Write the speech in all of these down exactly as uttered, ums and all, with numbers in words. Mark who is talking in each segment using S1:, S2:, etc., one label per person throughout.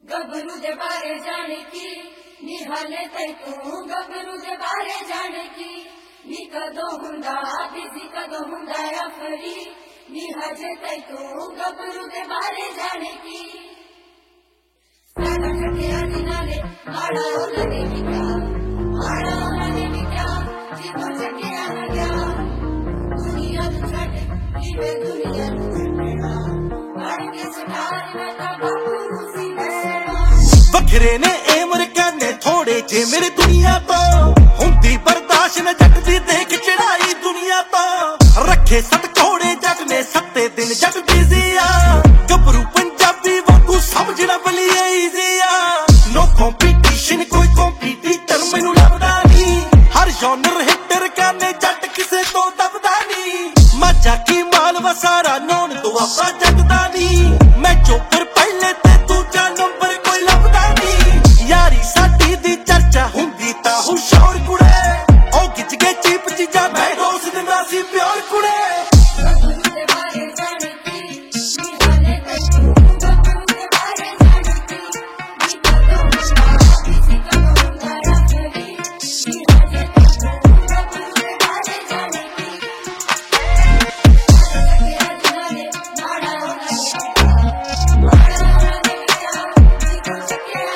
S1: गबरू दे बारे जाने की निहाले ते तू गबरू दे बारे जाने की नी कदों हुंदा बिजी कदों हुंदा अफरी नी हजे ते तू गबरू दे बारे जाने की साडा कटिया दिनाले माड़ा लगे निका माड़ा लगे निका जीवन चकिया लग्या दुनिया नु छड़ इवे दुनिया नु छड़ना मार के सटार में ता बापू सी
S2: वखरे ने ए मुरकाने थोड़े जे मेरे दुनिया तो हुंदी बर्दाश्त न जट दी देख चढ़ाई दुनिया तो रखे सत घोड़े जट ने सत्ते दिन जट बिजी आ गबरू पंजाबी वांगू समझना बली इजी आ नो कंपटीशन कोई कंपीटीटर मैनू लभदा नहीं हर जॉनर हिटर करने जट किसे तो दबदा नहीं मजा की माल वा सारा नौन तो आपा जगदा नहीं मैं चोपर पहले ते दूजा नंबर यारी साडी दी चर्चा हुंदी ता हुशोर कुड़े ओ गिच के चीप चीजा मैं दोस्त दिंदा सी प्यार कुड़े
S1: गबरू दे बारे जाने की निहाले ते तू गबरू दे बारे जाने की नी कदों हुंदा बिजी कदों हुंदा अफरी नी हजे ते तू गबरू दे बारे जाने की कटिया दिनाले माड़ा लगे माड़ा लगे जीवन चकिया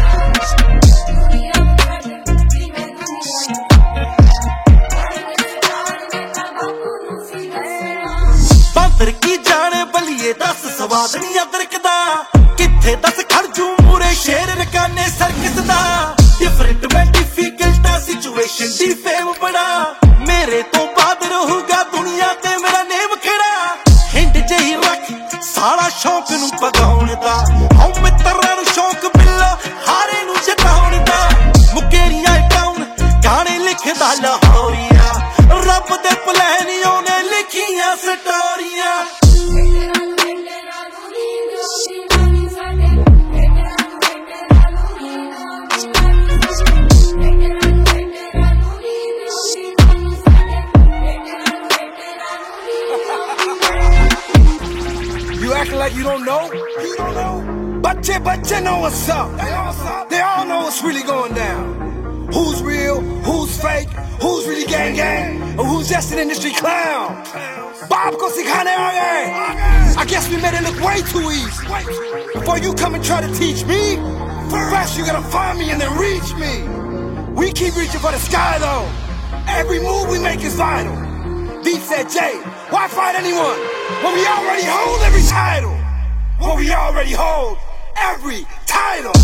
S2: बांदर की जाने बलिए दस स्वाद नहीं अदरकदा किथे दस खड़जू मूरे शेर रकाने सर्कस दा डिफरेंट मैं डिफिकल्ट सिचुएशन दी फेम बड़ा मेरे तो बाद रहूगा दुनिया ते मेरा नेम खड़ा हिंड जही रख सारा शौक नू पगाउण दा हूं मित्तरां नू शौक बिल्ला हारे नू जताउण दा मुकेरियां टाउन गाने लिखदा लाहौरिया रब दे प्लानियों ने लिखियां स्टोरियां
S3: You acting like you don't know? You don't know? Bache bache know what's up. They all know what's really going down. Who's real? Who's fake? Who's really gang gang? Or who's just an industry clown? Bob ko sikhane aa gaye. I guess we made it look way too easy. Before you come and try to teach me, first you gotta find me and then reach me. We keep reaching for the sky though. Every move we make is vital. Beat said, Jay, why fight anyone when we already hold every title? When we already hold every title.